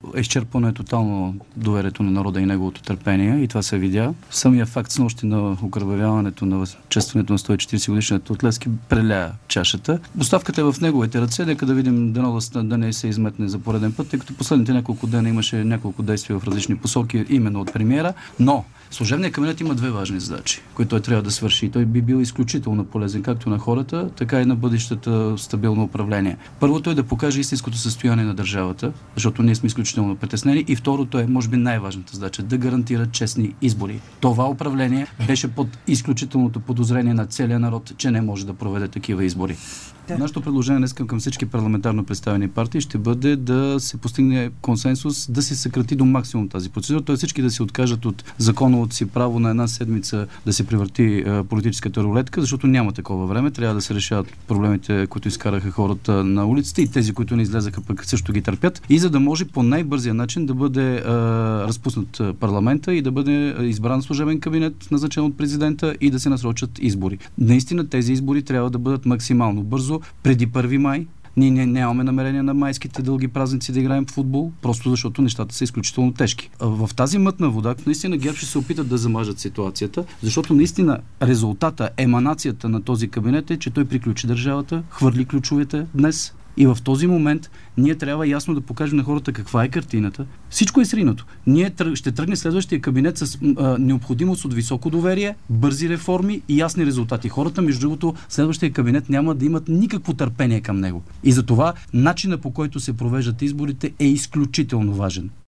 изчерпано е тотално доверието на народа и неговото търпение и това се видя. Самия факт с нощи на окървавяването на честването на 140 годишната от Левски преля чашата. Доставката е в неговите ръце, нека да видим да не се изметне за пореден път, тъй като последните няколко дена имаше няколко действия в различни посоки, именно от премиера, но служебният кабинет има две важни задачи, които той трябва да свърши и той би бил изключително полезен както на хората, така и на бъдещето стабилно управление. Първото е да покаже истинското състояние на държавата, защото ние сме изключително притеснени, и второто е, може би, най-важната задача, да гарантира честни избори. Това управление беше под изключителното подозрение на целия народ, че не може да проведе такива избори. Нашето предложение днес към всички парламентарно представени партии ще бъде да се постигне консенсус, да се съкрати до максимум тази процедура, т.е. всички да се откажат от законовото си право на една седмица да се превърти политическата рулетка, защото няма такова време. Трябва да се решават проблемите, които изкараха хората на улиците, и тези, които не излезаха, пък също ги търпят, и за да може по най-бързия начин да бъде разпуснат парламента и да бъде избран служебен кабинет, назначен от президента, и да се насрочат избори. Наистина тези избори трябва да бъдат максимално бързо, преди 1 май. Ние нямаме намерение на майските дълги празници да играем в футбол, просто защото нещата са изключително тежки. В тази мътна вода, наистина ГЕРБ ще се опитат да замажат ситуацията, защото наистина резултата, еманацията на този кабинет е, че той приключи държавата, хвърли ключовете днес. И в този момент ние трябва ясно да покажем на хората каква е картината. Всичко е сринато. Ние ще тръгне следващия кабинет с необходимост от високо доверие, бързи реформи и ясни резултати. Хората, между другото, следващия кабинет няма да имат никакво търпение към него. И затова начина, по който се провеждат изборите, е изключително важен.